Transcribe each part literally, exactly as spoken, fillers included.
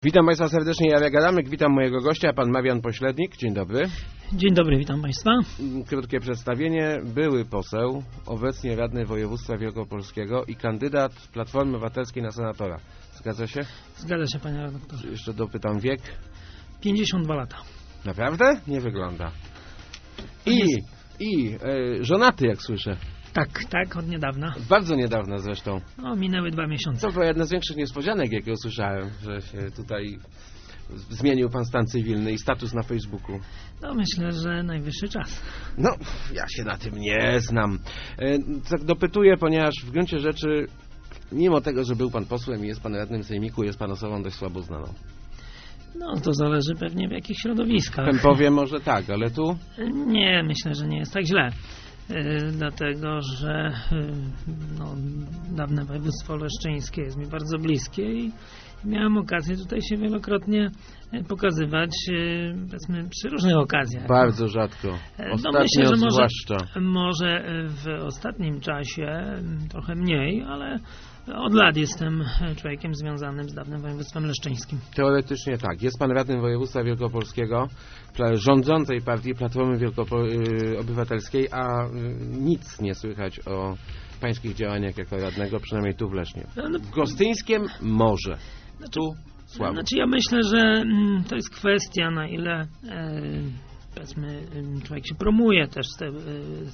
Witam Państwa serdecznie, Jarek Adamek, witam mojego gościa, pan Marian Pośrednik. Dzień dobry. Dzień dobry, witam Państwa. Krótkie przedstawienie. Były poseł, obecnie radny województwa wielkopolskiego i kandydat Platformy Obywatelskiej na senatora. Zgadza się? Zgadza się, panie redaktorze. Jeszcze dopytam wiek. pięćdziesiąt dwa lata. Naprawdę? Nie wygląda. I, i e, żonaty, jak słyszę. Tak, tak, od niedawna. Bardzo niedawno zresztą. No, minęły dwa miesiące. To była jedna z większych niespodzianek, jakie usłyszałem, że się tutaj zmienił pan stan cywilny i status na Facebooku. No, myślę, że najwyższy czas. No, ja się na tym nie znam. E, tak dopytuję, ponieważ w gruncie rzeczy, mimo tego, że był pan posłem i jest pan radnym sejmiku, jest pan osobą dość słabo znaną. No, to zależy pewnie w jakich środowiskach. Powiem może tak, ale tu? Nie, myślę, że nie jest tak źle. Yy, dlatego, że yy, no, dawne województwo leszczyńskie jest mi bardzo bliskie i miałem okazję tutaj się wielokrotnie pokazywać, yy, powiedzmy, przy różnych okazjach. Bardzo rzadko. Ostatnio no, myślę, że może, zwłaszcza. może w ostatnim czasie trochę mniej, ale od lat jestem człowiekiem związanym z dawnym województwem leszczyńskim. Teoretycznie tak. Jest pan radnym województwa wielkopolskiego, rządzącej partii Platformy Wielkopo- Obywatelskiej, a nic nie słychać o pańskich działaniach jako radnego, przynajmniej tu w Lesznie. W Gostyńskiem może. Tu słabo. Znaczy ja myślę, że mm, to jest kwestia, na ile e, powiedzmy, człowiek się promuje też z te, e,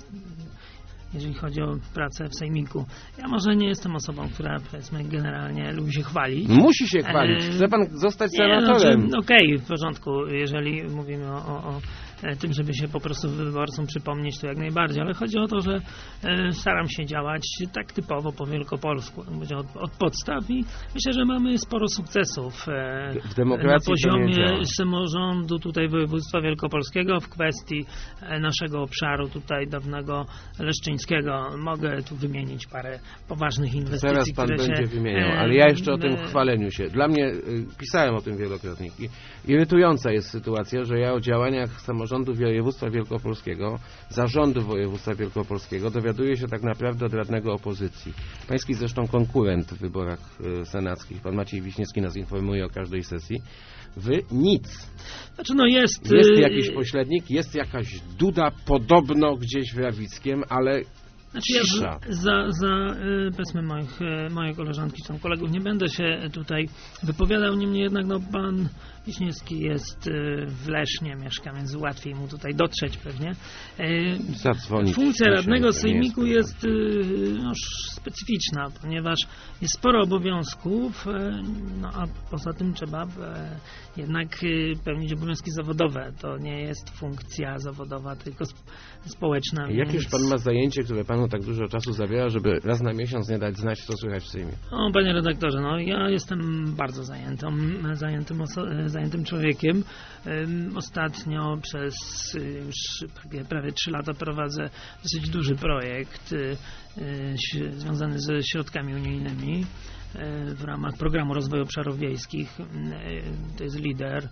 jeżeli chodzi o pracę w sejmiku. Ja może nie jestem osobą, która, powiedzmy, generalnie lubi się chwalić. Musi się chwalić. Chce pan zostać senatorem. Znaczy, Okej, okay, w porządku. Jeżeli mówimy o, o, o tym, żeby się po prostu wyborcom przypomnieć, to jak najbardziej. Ale chodzi o to, że e, staram się działać tak typowo po wielkopolsku. Od, od podstaw i myślę, że mamy sporo sukcesów e, w demokracji na poziomie samorządu tutaj województwa wielkopolskiego w kwestii e, naszego obszaru tutaj dawnego leszczyńskiego. Mogę tu wymienić parę poważnych inwestycji, Teraz pan które będzie się, wymieniał, e, ale ja jeszcze o tym e, chwaleniu się. Dla mnie, y, pisałem o tym wielokrotnie. I irytująca jest sytuacja, że ja o działaniach samorządu województwa wielkopolskiego, zarządu województwa wielkopolskiego dowiaduję się tak naprawdę od radnego opozycji. Pański zresztą konkurent w wyborach y, senackich, pan Maciej Wiśniewski, nas informuje o każdej sesji. Wy nic. Znaczy no jest... Jest jakiś pośrednik, jest jakaś Duda podobno gdzieś w Rawickiem, ale Znaczy ja za, za, za powiedzmy moich, moje koleżanki czy tam kolegów nie będę się tutaj wypowiadał, niemniej jednak no pan Wiśniewski jest w Lesznie, mieszka, więc łatwiej mu tutaj dotrzeć pewnie. Zadzwonić. Funkcja radnego sejmiku jest, jest no, specyficzna, ponieważ jest sporo obowiązków, no a poza tym trzeba jednak pełnić obowiązki zawodowe. To nie jest funkcja zawodowa, tylko społeczna. Jakież więc... pan ma zajęcie, które panu tak dużo czasu zabiera, żeby raz na miesiąc nie dać znać, co słychać w Sejmie? O, panie redaktorze, no ja jestem bardzo zajętą, zajętym, oso- zajętym człowiekiem. Ostatnio przez już prawie, prawie trzy lata prowadzę dosyć duży projekt związany ze środkami unijnymi w ramach programu rozwoju obszarów wiejskich. To jest lider.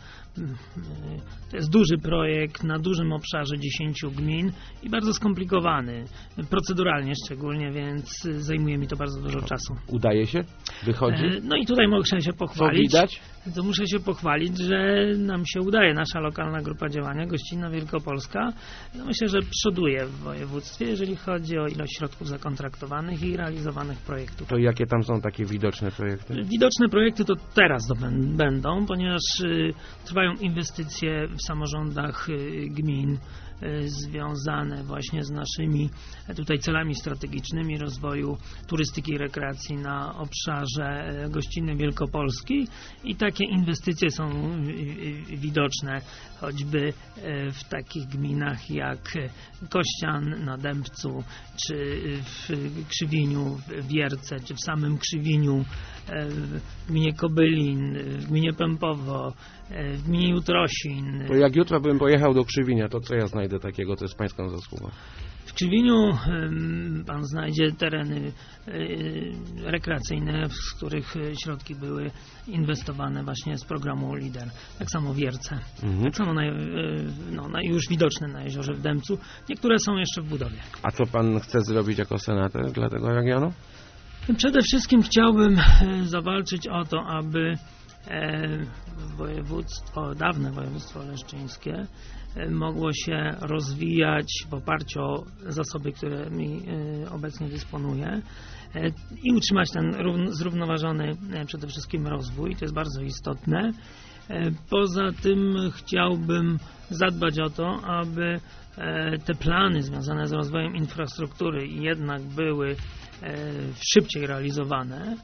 To jest duży projekt na dużym obszarze dziesięciu gmin i bardzo skomplikowany, proceduralnie szczególnie, więc zajmuje mi to bardzo dużo czasu. Udaje się? Wychodzi? No i tutaj muszę się pochwalić. Co widać? To muszę się pochwalić, że nam się udaje. Nasza lokalna grupa działania, Gościnna Wielkopolska, no myślę, że przoduje w województwie, jeżeli chodzi o ilość środków zakontraktowanych i realizowanych projektów. To jakie tam są takie widoczne projekty? Widoczne projekty to teraz to będą, ponieważ y, trwają inwestycje w samorządach y, gmin y, związane właśnie z naszymi tutaj celami strategicznymi rozwoju turystyki i rekreacji na obszarze y, Gościnnej Wielkopolski i takie inwestycje są y, y, widoczne choćby y, w takich gminach jak Kościan na Dębcu, czy w Krzywiniu, w Wierce, czy w samym Krzywiniu, w gminie Kobylin, w gminie Pępowo, w gminie Jutrosin. To jak jutro bym pojechał do Krzywinia, to co ja znajdę takiego, to jest pańską zasługą? W Krzywiniu pan znajdzie tereny rekreacyjne, z których środki były inwestowane właśnie z programu LIDER. Tak samo w Wierce. Mhm. Tak samo na, no, na, już widoczne na jeziorze w Dębcu. Niektóre są jeszcze w budowie. A co pan chce zrobić jako senator dla tego regionu? Przede wszystkim chciałbym zawalczyć o to, aby województwo, dawne województwo leszczyńskie mogło się rozwijać w oparciu o zasoby, którymi obecnie dysponuje i utrzymać ten zrównoważony przede wszystkim rozwój. To jest bardzo istotne. Poza tym chciałbym zadbać o to, aby te plany związane z rozwojem infrastruktury jednak były szybciej realizowane.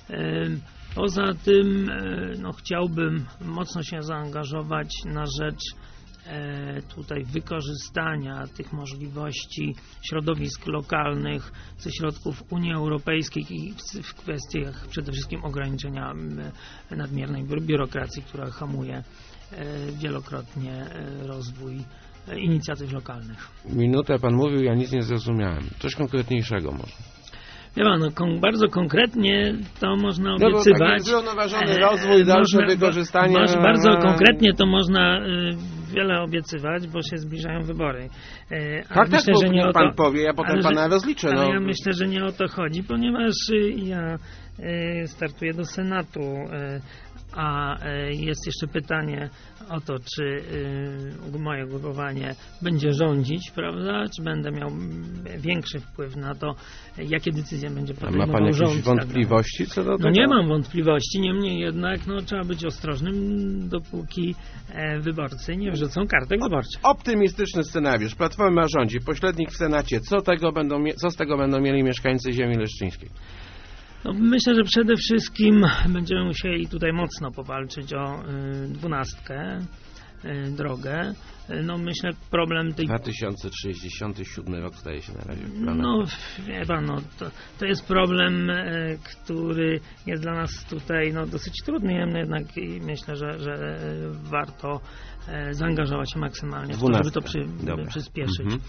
Poza tym no, chciałbym mocno się zaangażować na rzecz tutaj wykorzystania tych możliwości środowisk lokalnych ze środków Unii Europejskiej i w kwestiach przede wszystkim ograniczenia nadmiernej biurokracji, która hamuje wielokrotnie rozwój inicjatyw lokalnych. Minutę pan mówił, ja nic nie zrozumiałem. Coś konkretniejszego może. Wie pan, no, kon, bardzo konkretnie to można No obiecywać. bo taki zrównoważony rozwój, dalsze można, wykorzystanie. Masz, bardzo konkretnie to można y, wiele obiecywać, bo się zbliżają wybory. Y, tak, myślę, tak, że nie bo o pan to, powie, ja potem ale, pana że, rozliczę. Ale no. ja myślę, że nie o to chodzi, ponieważ y, ja y, startuję do Senatu, y, a y, jest jeszcze pytanie o to, czy y, moje ugrupowanie będzie rządzić, prawda? Czy będę miał większy wpływ na to, jakie decyzje będzie podejmował rząd. Ma pan jakieś rząd, wątpliwości co do tego? No nie mam wątpliwości, niemniej jednak no, trzeba być ostrożnym, dopóki e, wyborcy nie wrzucą kartek wyborczych. Optymistyczny scenariusz. Platforma rządzi, pośrednik w Senacie. Co, tego będą, co z tego będą mieli mieszkańcy ziemi leszczyńskiej? No, myślę, że przede wszystkim będziemy musieli tutaj mocno powalczyć o y, dwunastkę, y, drogę. No myślę, problem tej... dwa tysiące trzydziesty siódmy rok staje się na razie w planach. No wie pan, no, to, to jest problem, y, który jest dla nas tutaj no, dosyć trudny, jednak i myślę, że, że warto y, zaangażować się maksymalnie w to, żeby to przy, przyspieszyć. Mhm.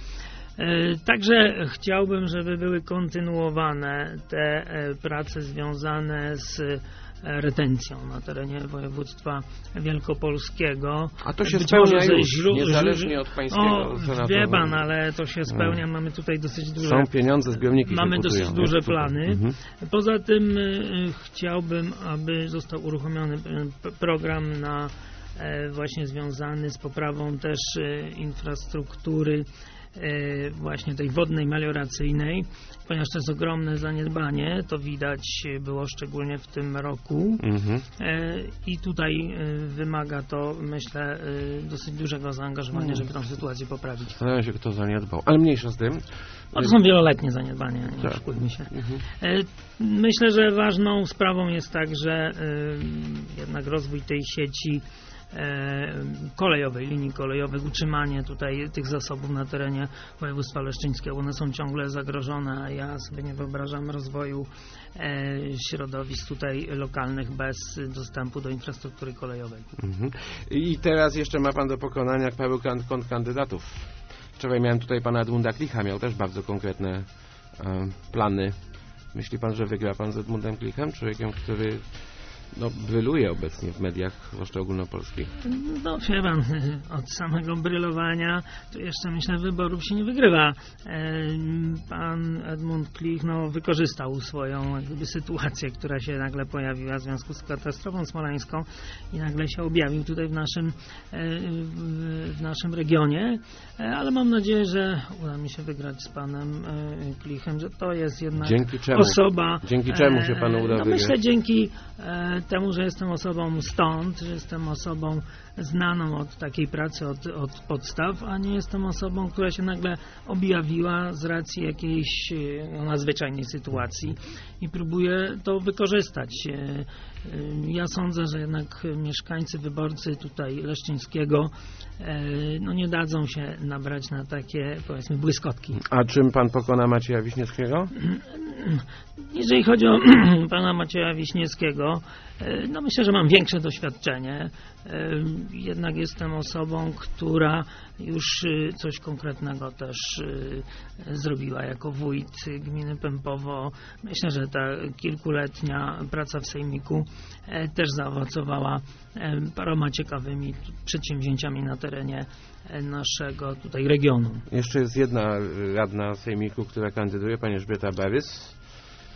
Także chciałbym, żeby były kontynuowane te prace związane z retencją na terenie województwa wielkopolskiego. A to się Być spełnia może już, źród, niezależnie od pańskiego o, senatu. Wie pan, ale to się spełnia, no. Mamy tutaj dosyć duże... Są pieniądze, zbiorniki Mamy się dosyć budują, duże plany. Mhm. Poza tym y, chciałbym, aby został uruchomiony program na y, właśnie związany z poprawą też y, infrastruktury właśnie tej wodnej, melioracyjnej, ponieważ to jest ogromne zaniedbanie, to widać było szczególnie w tym roku mhm. i tutaj wymaga to, myślę, dosyć dużego zaangażowania, żeby tę sytuację poprawić. Zastanawiam się, kto zaniedbał, ale mniejsza z tym. No to są wieloletnie zaniedbania, nie tak. oszukujmy się. Mhm. Myślę, że ważną sprawą jest także jednak rozwój tej sieci kolejowej, linii kolejowych, utrzymanie tutaj tych zasobów na terenie województwa leszczyńskiego. One są ciągle zagrożone, a ja sobie nie wyobrażam rozwoju środowisk tutaj lokalnych bez dostępu do infrastruktury kolejowej. Mhm. I teraz jeszcze ma pan do pokonania paru kontrkandydatów. Wczoraj miałem tutaj pana Edmunda Klicha, miał też bardzo konkretne e, plany. Myśli pan, że wygra pan z Edmundem Klichem, człowiekiem, który no, bryluje obecnie w mediach, zwłaszcza ogólnopolskich? No wie pan, od samego brylowania to jeszcze myślę wyborów się nie wygrywa. Pan Edmund Klich no, wykorzystał swoją jakby, sytuację, która się nagle pojawiła w związku z katastrofą smoleńską i nagle się objawił tutaj w naszym, w naszym regionie, ale mam nadzieję, że uda mi się wygrać z panem Klichem, że to jest jednak dzięki czemu? osoba... Dzięki czemu się panu uda no, wygrać? Myślę dzięki temu, że jestem osobą stąd, że jestem osobą znaną od takiej pracy, od, od podstaw, a nie jestem osobą, która się nagle objawiła z racji jakiejś no, nadzwyczajnej sytuacji i próbuje to wykorzystać. Ja sądzę, że jednak mieszkańcy, wyborcy tutaj Leszczyńskiego no, nie dadzą się nabrać na takie, powiedzmy, błyskotki. A czym pan pokona Macieja Wiśniewskiego? Jeżeli chodzi o pana Macieja Wiśniewskiego, no myślę, że mam większe doświadczenie. Jednak jestem osobą, która już coś konkretnego też zrobiła jako wójt gminy Pępowo. Myślę, że ta kilkuletnia praca w sejmiku też zaowocowała paroma ciekawymi przedsięwzięciami na terenie naszego tutaj regionu. Jeszcze jest jedna radna sejmiku, która kandyduje, pani Elżbieta Barys.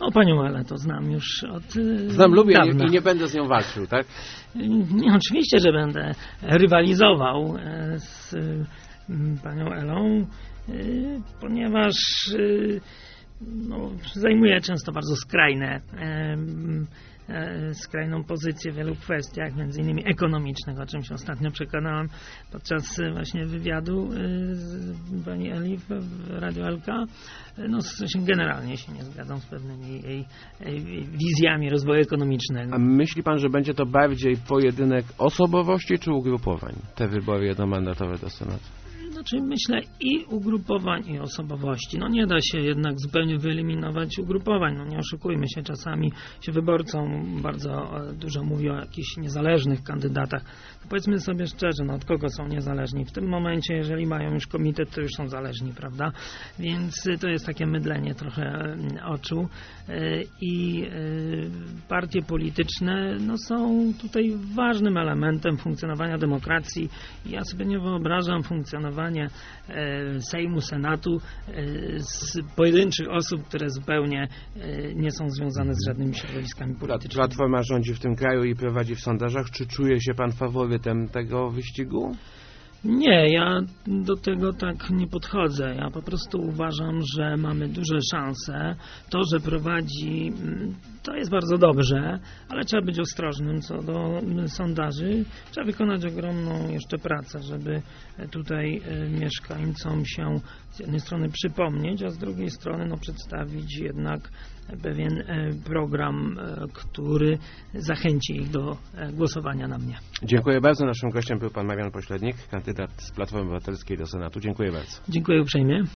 O, panią Elę to znam już od y, Znam, lubię dawna. i nie będę z nią walczył, tak? Nie, oczywiście, że będę rywalizował e, z y, panią Elą, y, ponieważ y, no, zajmuje często bardzo skrajne, e, e, skrajną pozycję w wielu kwestiach, między innymi ekonomicznych, o czym się ostatnio przekonałem podczas e, właśnie wywiadu e, z pani Eli w, w Radiu L K. E, No, się generalnie się nie zgadzam z pewnymi jej, jej wizjami rozwoju ekonomicznego. A myśli pan, że będzie to bardziej pojedynek osobowości czy ugrupowań? Te wybory jednomandatowe do Senatu. Znaczy myślę i ugrupowań, i osobowości. No nie da się jednak zupełnie wyeliminować ugrupowań. No nie oszukujmy się, czasami się wyborcom bardzo e, dużo mówi o jakichś niezależnych kandydatach. No powiedzmy sobie szczerze, no od kogo są niezależni? W tym momencie, jeżeli mają już komitet, to już są zależni, prawda? Więc y, to jest takie mydlenie trochę y, oczu y, i y, partie polityczne no, są tutaj ważnym elementem funkcjonowania demokracji. Ja sobie nie wyobrażam funkcjonowania Sejmu, Senatu z pojedynczych osób, które zupełnie nie są związane z żadnymi środowiskami politycznymi. Platforma rządzi w tym kraju i prowadzi w sondażach. Czy czuje się pan faworytem tego wyścigu? Nie, ja do tego tak nie podchodzę. Ja po prostu uważam, że mamy duże szanse. To, że prowadzi, to jest bardzo dobrze, ale trzeba być ostrożnym co do sondaży. Trzeba wykonać ogromną jeszcze pracę, żeby tutaj mieszkańcom się z jednej strony przypomnieć, a z drugiej strony no, przedstawić jednak pewien program, który zachęci ich do głosowania na mnie. Dziękuję bardzo. Naszym gościem był pan Marian Pośrednik, kandydat z Platformy Obywatelskiej do Senatu. Dziękuję bardzo. Dziękuję uprzejmie.